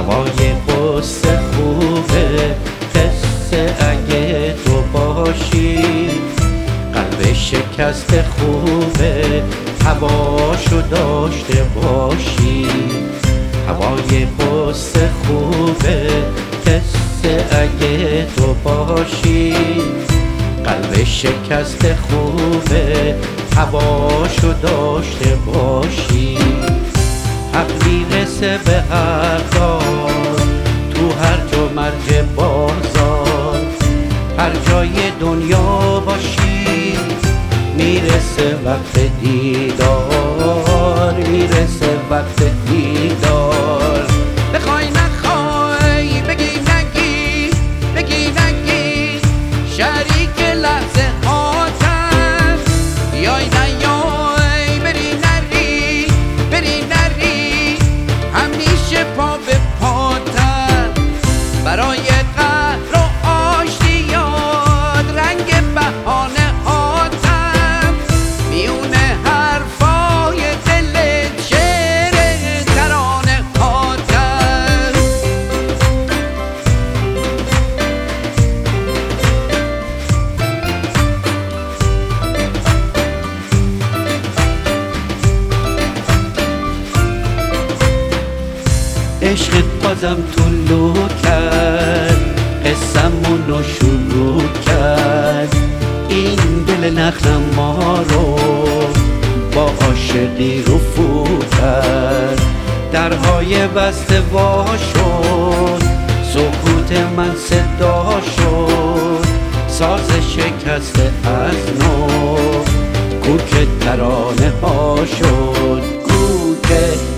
هوای قصه خوبه، قصه اگه تو باشی. قلب شکست خوبه، هواشو داشته باشی. هوای قصه خوبه، قصه اگه تو باشی. قلب شکست خوبه، هواشو داشته باشی. حق میرسه به حقدار تو هر جا مرج بازار. هر جای دنیا باشی میرسه وقت دیدار، میرسه وقت دیدار. بخوای نخوای، بگی نگی، بگی نگی، شریک لحظه هاتم. یای نیای، بری نری، بری نری، همیشه پا به پاتم. برای قهر و آشتیات رنگ بهانه هاتم. میونه حرفای دلت شعر ترانه هاتم. عشقت بازم طلو کرد، قصه‌مونو شروع کرد. این دل نخلم ما رو با عاشقی رفو کرد. درهای بسته وا شد، سکوت من صدا شد. ساز شکسته از نو، کوک ترانه ها شد، کوک